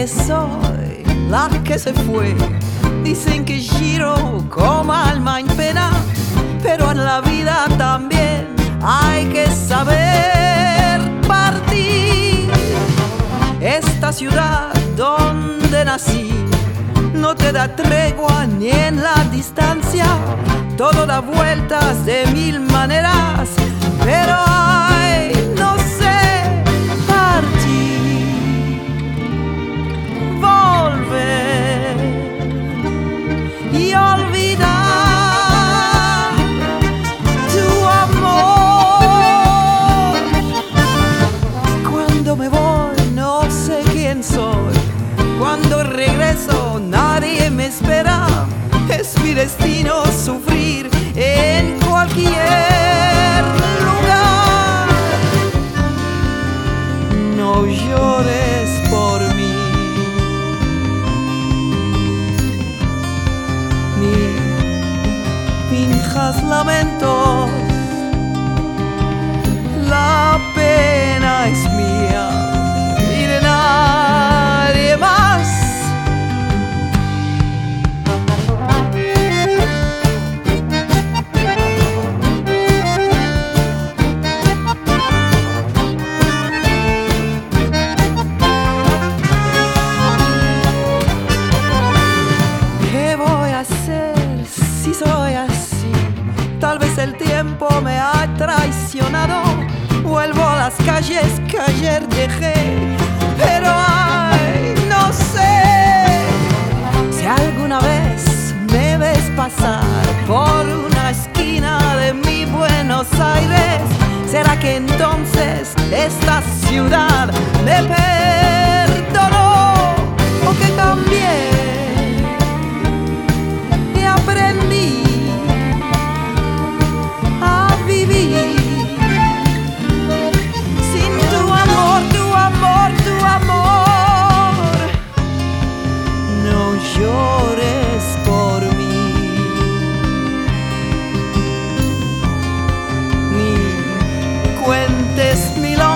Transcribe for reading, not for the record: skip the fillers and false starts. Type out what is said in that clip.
soy la que se fue. Dicen que giro como alma en pena, pero en la vida también hay que saber partir. Esta ciudad donde nací no te da tregua ni en la distancia. Todo da vueltas de mil maneras, pero ay, no sé partir, volver y olvidar tu amor. Cuando me voy no sé quién soy, cuando regreso nadie me espera. Es mi destino sufrir en cualquier lugar. No llores por mí, ni finjas lamentos. La pena es mía y de nadie más. Si soy así, tal vez el tiempo me ha traicionado. Vuelvo a las calles que ayer dejé, pero ay, no sé si alguna vez me ves pasar por una esquina de mi Buenos Aires. ¿Será que entonces esta ciudad me perdonó o que cambié? Aprendí a vivir sin tu amor, tu amor, tu amor. No llores por mí, ni cuentes milagros.